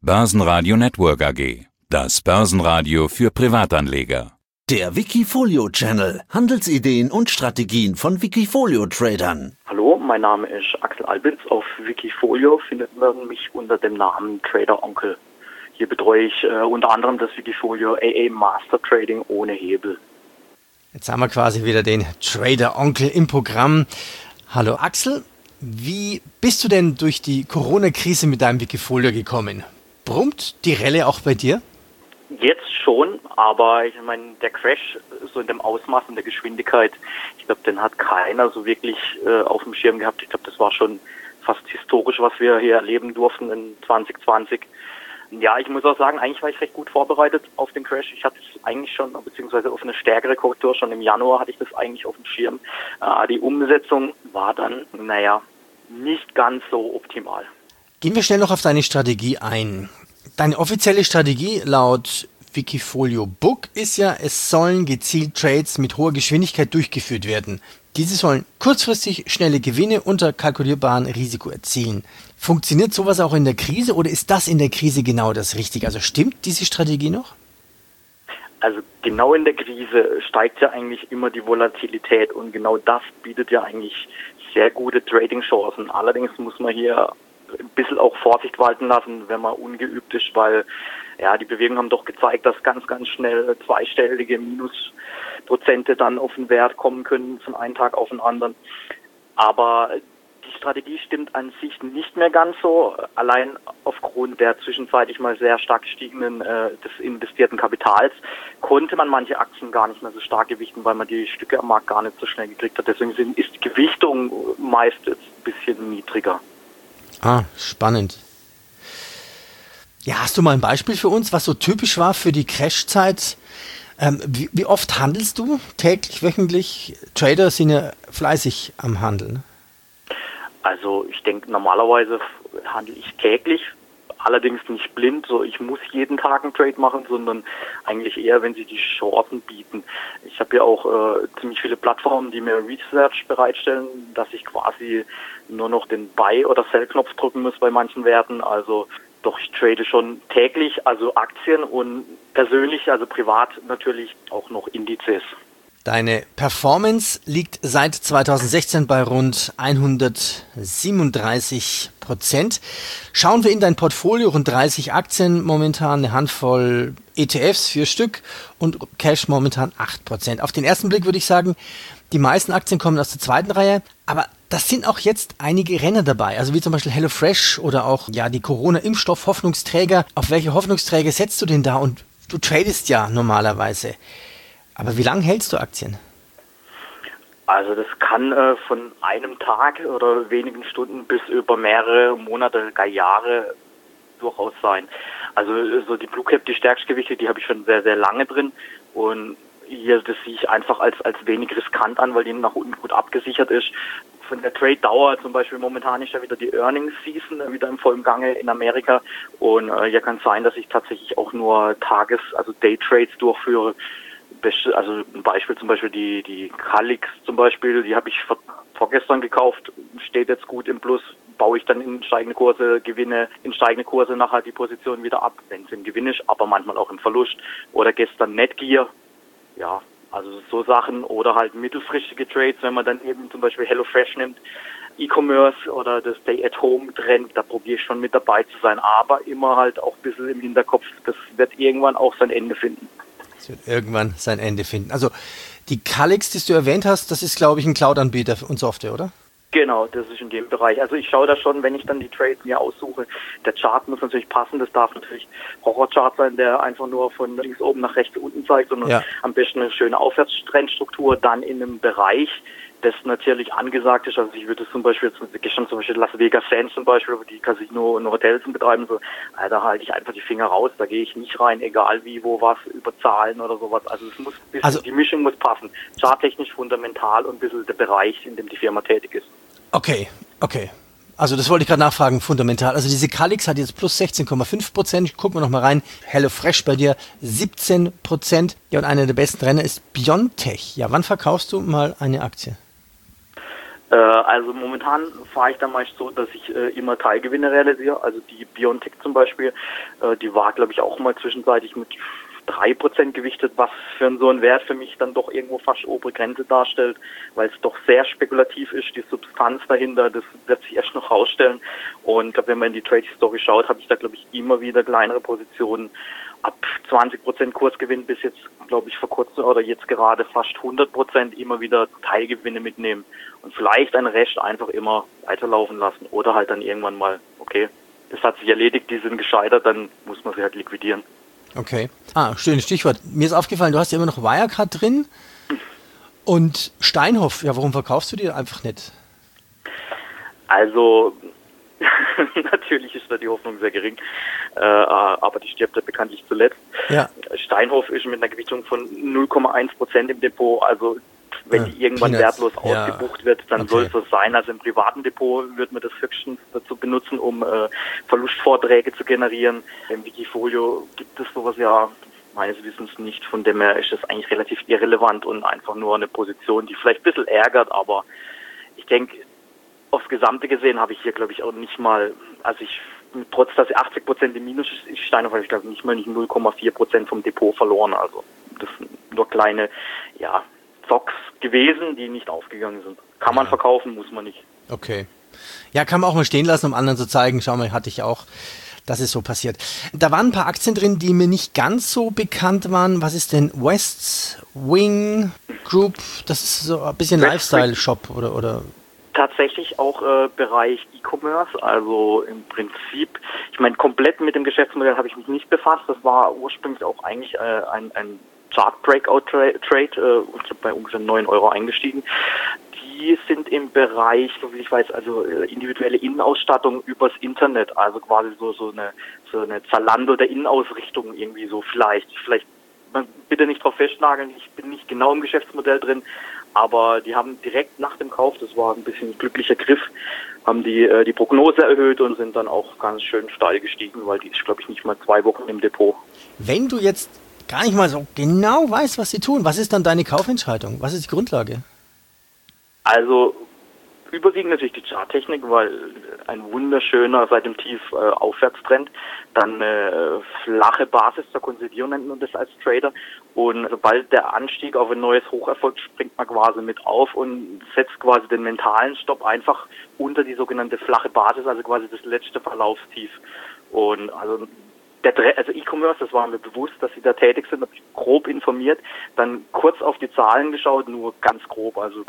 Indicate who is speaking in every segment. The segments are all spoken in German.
Speaker 1: Börsenradio Network AG. Das Börsenradio für Privatanleger.
Speaker 2: Der Wikifolio-Channel. Handelsideen und Strategien von Wikifolio-Tradern.
Speaker 3: Hallo, mein Name ist Axel Albitz. Auf Wikifolio findet man mich unter dem Namen Trader Onkel. Hier betreue ich unter anderem das Wikifolio AA Master Trading ohne Hebel.
Speaker 4: Jetzt haben wir quasi wieder den Trader Onkel im Programm. Hallo Axel, wie bist du denn durch die Corona-Krise mit deinem Wikifolio gekommen? Brummt die Relle auch bei dir?
Speaker 3: Jetzt schon, aber ich meine, der Crash so in dem Ausmaß und der Geschwindigkeit, ich glaube, den hat keiner so wirklich auf dem Schirm gehabt. Ich glaube, das war schon fast historisch, was wir hier erleben durften in 2020. Ja, ich muss auch sagen, eigentlich war ich recht gut vorbereitet auf den Crash. Ich hatte es eigentlich schon, beziehungsweise auf eine stärkere Korrektur schon im Januar hatte ich das eigentlich auf dem Schirm. Die Umsetzung war dann, nicht ganz so optimal.
Speaker 4: Gehen wir schnell noch auf deine Strategie ein. Deine offizielle Strategie laut Wikifolio Book ist ja, es sollen gezielt Trades mit hoher Geschwindigkeit durchgeführt werden. Diese sollen kurzfristig schnelle Gewinne unter kalkulierbaren Risiko erzielen. Funktioniert sowas auch in der Krise oder ist das in der Krise genau das Richtige? Also stimmt diese Strategie noch?
Speaker 3: Also genau in der Krise steigt ja eigentlich immer die Volatilität und genau das bietet ja eigentlich sehr gute Trading-Chancen. Allerdings muss man hier ein bisschen auch Vorsicht walten lassen, wenn man ungeübt ist, weil die Bewegungen haben doch gezeigt, dass ganz, ganz schnell zweistellige Minusprozente dann auf den Wert kommen können von einem Tag auf den anderen. Aber die Strategie stimmt an sich nicht mehr ganz so. Allein aufgrund der zwischenzeitlich mal sehr stark gestiegenen des investierten Kapitals konnte man manche Aktien gar nicht mehr so stark gewichten, weil man die Stücke am Markt gar nicht so schnell gekriegt hat. Deswegen ist die Gewichtung meist jetzt ein bisschen niedriger.
Speaker 4: Spannend. Ja, hast du mal ein Beispiel für uns, was so typisch war für die Crashzeit? Wie oft handelst du? Täglich, wöchentlich? Trader sind ja fleißig am Handeln.
Speaker 3: Also ich denke, normalerweise handle ich täglich, allerdings nicht blind. So, ich muss jeden Tag einen Trade machen, sondern eigentlich eher, wenn sie die Chancen bieten. Ich habe ja auch ziemlich viele Plattformen, die mir Research bereitstellen, dass ich quasi nur noch den Buy- oder Sell-Knopf drücken muss bei manchen Werten. Also doch, ich trade schon täglich, also Aktien und persönlich, also privat natürlich auch noch Indizes.
Speaker 4: Deine Performance liegt seit 2016 bei rund 137%. Schauen wir in dein Portfolio, rund 30 Aktien momentan, eine Handvoll ETFs, 4 Stück und Cash momentan 8%. Auf den ersten Blick würde ich sagen, die meisten Aktien kommen aus der zweiten Reihe, aber das sind auch jetzt einige Renner dabei, also wie zum Beispiel HelloFresh oder auch die Corona-Impfstoff-Hoffnungsträger. Auf welche Hoffnungsträger setzt du denn da? Und du tradest ja normalerweise. Aber wie lange hältst du Aktien?
Speaker 3: Also das kann von einem Tag oder wenigen Stunden bis über mehrere Monate, gar Jahre durchaus sein. Also so die Blue Cap, die Stärkgewichte, die habe ich schon sehr, sehr lange drin und hier, das sehe ich einfach als wenig riskant an, weil die nach unten gut abgesichert ist. Von der Trade-Dauer zum Beispiel momentan ist ja wieder die Earnings-Season wieder im vollen Gange in Amerika und hier kann es sein, dass ich tatsächlich auch nur also Day-Trades durchführe. Also ein Beispiel zum Beispiel die Calix zum Beispiel, die habe ich vorgestern gekauft, steht jetzt gut im Plus, baue ich dann in steigende Kurse, gewinne in steigende Kurse nachher die Position wieder ab, wenn es im Gewinn ist, aber manchmal auch im Verlust. Oder gestern Netgear, also so Sachen oder halt mittelfristige Trades, wenn man dann eben zum Beispiel HelloFresh nimmt, E-Commerce oder das Stay-at-Home-Trend, da probiere ich schon mit dabei zu sein, aber immer halt auch ein bisschen im Hinterkopf, das wird irgendwann auch sein Ende finden.
Speaker 4: Es wird irgendwann sein Ende finden. Also die Calix, die du erwähnt hast, das ist, glaube ich, ein Cloud-Anbieter und Software, oder?
Speaker 3: Genau, das ist in dem Bereich. Also ich schaue da schon, wenn ich dann die Trades mir aussuche, der Chart muss natürlich passen, das darf natürlich Horrorchart sein, der einfach nur von links oben nach rechts unten zeigt, sondern am besten eine schöne Aufwärtstrendstruktur, dann in einem Bereich, das natürlich angesagt ist. Also ich würde zum Beispiel, gestern zum Beispiel Las Vegas Sands zum Beispiel, wo die Casino und Hotels betreiben, so, da halte ich einfach die Finger raus, da gehe ich nicht rein, egal wie, wo, was, über Zahlen oder sowas. Also es muss die Mischung muss passen. Charttechnisch fundamental und ein bisschen der Bereich, in dem die Firma tätig ist.
Speaker 4: Okay. Also das wollte ich gerade nachfragen, fundamental. Also diese Calix hat jetzt plus 16,5%. Gucken wir noch mal rein. HelloFresh bei dir 17%. Ja, und einer der besten Renner ist BioNTech. Ja, wann verkaufst du mal eine Aktie?
Speaker 3: Also momentan fahre ich dann meist so, dass ich immer Teilgewinne realisiere. Also die BioNTech zum Beispiel, die war, glaube ich, auch mal zwischenzeitlich mit 3% gewichtet, was für so einen Wert für mich dann doch irgendwo fast obere Grenze darstellt, weil es doch sehr spekulativ ist, die Substanz dahinter, das wird sich erst noch rausstellen. Und wenn man in die Trade History schaut, habe ich da, glaube ich, immer wieder kleinere Positionen ab 20% Kursgewinn bis jetzt, glaube ich, vor kurzem oder jetzt gerade fast 100% immer wieder Teilgewinne mitnehmen und vielleicht einen Rest einfach immer weiterlaufen lassen oder halt dann irgendwann mal, okay, das hat sich erledigt, die sind gescheitert, dann muss man sie halt liquidieren.
Speaker 4: Okay. Schönes Stichwort. Mir ist aufgefallen, du hast ja immer noch Wirecard drin und Steinhoff. Ja, warum verkaufst du die einfach nicht?
Speaker 3: Also, natürlich ist da die Hoffnung sehr gering, aber die stirbt ja bekanntlich zuletzt.
Speaker 4: Ja.
Speaker 3: Steinhoff ist mit einer Gewichtung von 0,1% im Depot, also wenn die irgendwann wertlos ausgebucht wird, dann soll es so sein. Also im privaten Depot wird man das höchstens dazu benutzen, um Verlustvorträge zu generieren. Im Wikifolio gibt es sowas ja meines Wissens nicht. Von dem her ist das eigentlich relativ irrelevant und einfach nur eine Position, die vielleicht ein bisschen ärgert. Aber ich denke, aufs Gesamte gesehen habe ich hier, glaube ich, auch nicht mal, also trotz dass 80% im Minus ist, Steinhoff habe ich, glaube ich, nicht mal 0,4% vom Depot verloren. Also das sind nur kleine, Zocks gewesen, die nicht aufgegangen sind. Kann man verkaufen, muss man nicht.
Speaker 4: Okay. Ja, kann man auch mal stehen lassen, um anderen zu zeigen. Schau mal, hatte ich auch. Das ist so passiert. Da waren ein paar Aktien drin, die mir nicht ganz so bekannt waren. Was ist denn West Wing Group? Das ist so ein bisschen Lifestyle-Shop oder?
Speaker 3: Tatsächlich auch Bereich E-Commerce, also im Prinzip, ich meine, komplett mit dem Geschäftsmodell habe ich mich nicht befasst. Das war ursprünglich auch eigentlich ein Chart-Breakout-Trade. Ich habe bei ungefähr 9 Euro eingestiegen. Die sind im Bereich, so wie ich weiß, also individuelle Innenausstattung übers Internet, also quasi so eine Zalando der Innenausrichtung irgendwie so vielleicht bitte nicht drauf festnageln, ich bin nicht genau im Geschäftsmodell drin, aber die haben direkt nach dem Kauf, das war ein bisschen ein glücklicher Griff, haben die Prognose erhöht und sind dann auch ganz schön steil gestiegen, weil die ist, glaube ich, nicht mal 2 Wochen im Depot.
Speaker 4: Wenn du jetzt gar nicht mal so genau weißt, was sie tun, was ist dann deine Kaufentscheidung? Was ist die Grundlage?
Speaker 3: Also überwiegend natürlich die Charttechnik, weil ein wunderschöner seit dem Tief Aufwärtstrend, dann eine flache Basis zur Konsolidierung nennt man das als Trader und sobald der Anstieg auf ein neues Hoch erfolgt, springt man quasi mit auf und setzt quasi den mentalen Stopp einfach unter die sogenannte flache Basis, also quasi das letzte Verlaufstief. Und also E-Commerce, das war mir bewusst, dass sie da tätig sind, habe ich grob informiert, dann kurz auf die Zahlen geschaut, nur ganz grob, also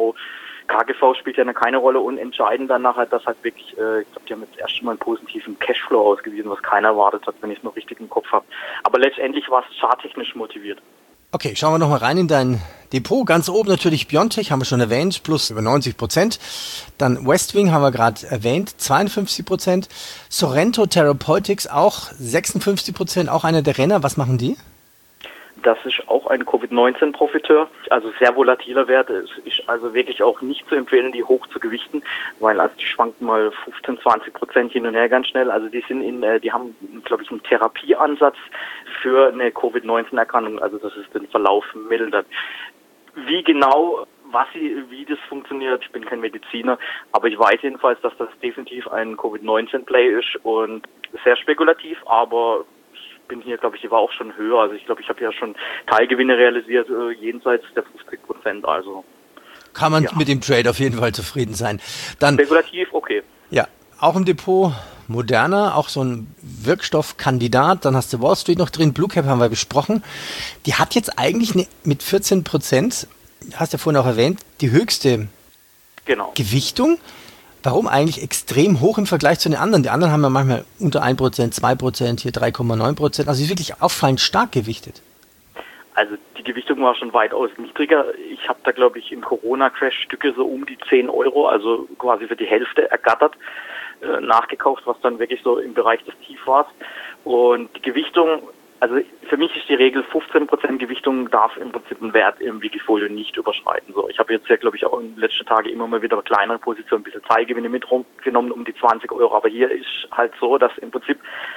Speaker 3: KGV spielt ja keine Rolle und entscheidend dann nachher, dass halt wirklich, ich glaube, die haben jetzt erst schon mal einen positiven Cashflow ausgewiesen, was keiner erwartet hat, wenn ich es noch richtig im Kopf habe. Aber letztendlich war es charttechnisch motiviert.
Speaker 4: Okay, schauen wir nochmal rein in dein Depot. Ganz oben natürlich BioNTech, haben wir schon erwähnt, plus über 90%. Dann Westwing haben wir gerade erwähnt, 52%. Sorrento Therapeutics auch 56%, auch einer der Renner. Was machen die?
Speaker 3: Das ist auch ein Covid-19-Profiteur, also sehr volatiler Wert. Es ist also wirklich auch nicht zu empfehlen, die hoch zu gewichten, weil also die schwanken mal 15-20% hin und her ganz schnell. Also die haben, glaube ich, einen Therapieansatz für eine Covid-19-Erkrankung, also dass es den Verlauf mildert. Wie genau, wie das funktioniert, ich bin kein Mediziner, aber ich weiß jedenfalls, dass das definitiv ein Covid-19-Play ist und sehr spekulativ, aber bin hier, glaube ich, die war auch schon höher. Also ich glaube, ich habe ja schon Teilgewinne realisiert, jenseits der 50%. Also
Speaker 4: kann man mit dem Trade auf jeden Fall zufrieden sein. Dann
Speaker 3: spekulativ, okay.
Speaker 4: Ja, auch im Depot Moderna, auch so ein Wirkstoffkandidat. Dann hast du Wall Street noch drin. Blue Cap haben wir besprochen. Die hat jetzt eigentlich mit 14%, hast du ja vorhin auch erwähnt, die höchste Gewichtung. Warum eigentlich extrem hoch im Vergleich zu den anderen? Die anderen haben ja manchmal unter 1%, 2%, hier 3,9%. Also ist wirklich auffallend stark gewichtet.
Speaker 3: Also die Gewichtung war schon weitaus niedriger. Ich habe da, glaube ich, im Corona-Crash Stücke so um die 10 Euro, also quasi für die Hälfte ergattert, nachgekauft, was dann wirklich so im Bereich des Tiefs war. Und die Gewichtung, also für mich ist die Regel 15% Gewichtung darf im Prinzip einen Wert im Wikifolio nicht überschreiten. So, ich habe jetzt ja, glaube ich, auch in den letzten Tagen immer mal wieder kleinere Positionen, ein bisschen Teilgewinne mit rumgenommen um die 20 Euro. Aber hier ist halt so, dass im Prinzip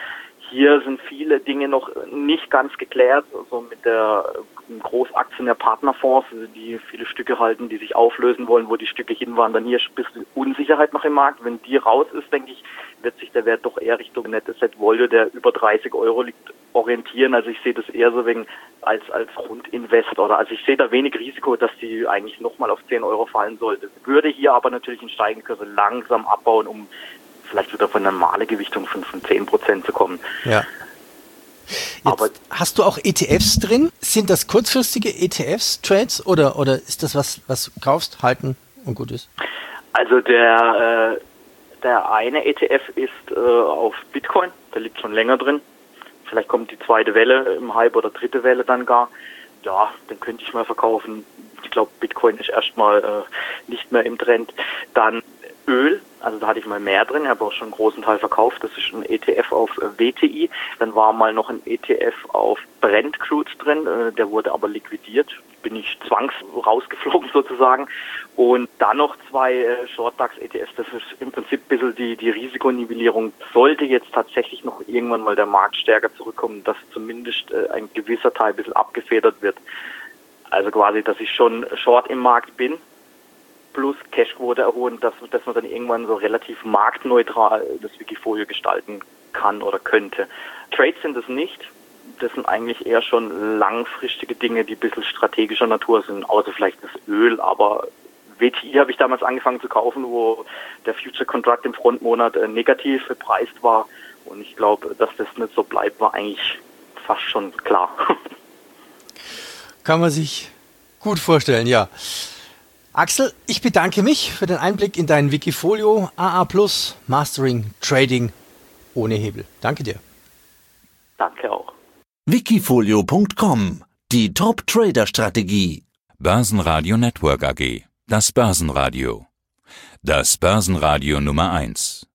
Speaker 3: Hier sind viele Dinge noch nicht ganz geklärt, also mit der Großaktien der Partnerfonds, die viele Stücke halten, die sich auflösen wollen, wo die Stücke hinwandern. Hier ist ein bisschen Unsicherheit noch im Markt. Wenn die raus ist, denke ich, wird sich der Wert doch eher Richtung Net Asset Value, der über 30 Euro liegt, orientieren. Also ich sehe das eher so wegen als Grundinvest oder also ich sehe da wenig Risiko, dass die eigentlich nochmal auf 10 Euro fallen sollte. Würde hier aber natürlich in steigende Kurse langsam abbauen, um vielleicht wieder von einer normalen Gewichtung von 10% zu kommen.
Speaker 4: Ja. Aber hast du auch ETFs drin? Sind das kurzfristige ETFs, Trades oder ist das was du kaufst, halten und gut ist?
Speaker 3: Also der eine ETF ist auf Bitcoin, der liegt schon länger drin. Vielleicht kommt die zweite Welle im Hype oder dritte Welle dann gar. Ja, den könnte ich mal verkaufen. Ich glaube, Bitcoin ist erstmal nicht mehr im Trend. Dann Öl, also da hatte ich mal mehr drin, habe auch schon einen großen Teil verkauft. Das ist ein ETF auf WTI. Dann war mal noch ein ETF auf Brent Crude drin, der wurde aber liquidiert. Bin ich rausgeflogen sozusagen. Und dann noch 2 Short-DAX-ETFs. Das ist im Prinzip ein bisschen die Risikonivellierung. Sollte jetzt tatsächlich noch irgendwann mal der Markt stärker zurückkommen, dass zumindest ein gewisser Teil ein bisschen abgefedert wird. Also quasi, dass ich schon short im Markt bin, plus Cashquote erholen, dass man dann irgendwann so relativ marktneutral das Wikifolio gestalten kann oder könnte. Trades sind es nicht. Das sind eigentlich eher schon langfristige Dinge, die ein bisschen strategischer Natur sind, außer vielleicht das Öl. Aber WTI habe ich damals angefangen zu kaufen, wo der Future Contract im Frontmonat negativ bepreist war. Und ich glaube, dass das nicht so bleibt, war eigentlich fast schon klar.
Speaker 4: Kann man sich gut vorstellen, ja. Axel, ich bedanke mich für den Einblick in dein Wikifolio AA Plus Mastering Trading ohne Hebel. Danke dir.
Speaker 3: Danke auch.
Speaker 2: Wikifolio.com, die Top-Trader-Strategie.
Speaker 1: Börsenradio Network AG, das Börsenradio. Das Börsenradio Nummer 1.